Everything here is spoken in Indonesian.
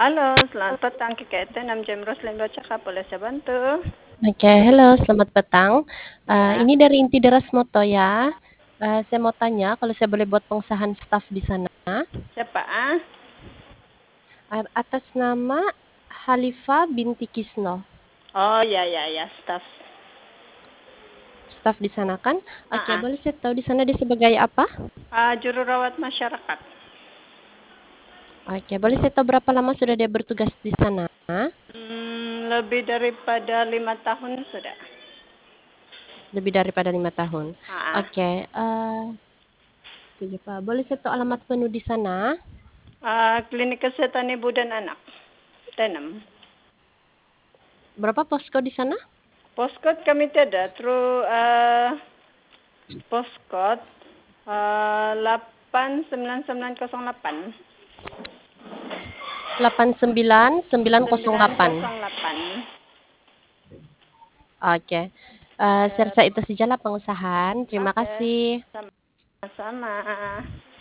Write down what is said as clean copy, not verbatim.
Halo, selamat petang Kak Kete, nama Jam Roslin Cakap, boleh saya bantu? Oke, halo, selamat petang. Ya, Ini dari Inti Deras Moto ya. Saya mau tanya kalau saya boleh buat pengusahaan staf di sana. siapa ah? Atas nama Halifa binti Kisno. Oh ya ya ya, staff. Staf di sana kan? Oke, Ah, boleh saya tahu di sana dia sebagai apa? Juru rawat masyarakat. Oke, boleh saya tahu berapa lama sudah dia bertugas di sana? Lebih daripada 5 tahun sudah. Lebih daripada 5 tahun. Ah, Oke, tujuh, Pak. Boleh saya tahu alamat penuh di sana? Klinik Kesehatan Ibu dan Anak. Tanam. Berapa posko di sana? Postcode kami tiada, postcode 89908. 89908. 908. Oke. Saya rasa itu sajalah pengusahaan. Terima Oke, kasih. sama-sama.